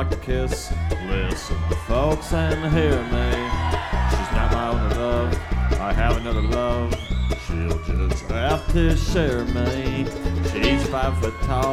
like to kiss. Listen, folks, and hear me. She's not my only love. I have another love. She'll just have to share me. She's 5 foot tall.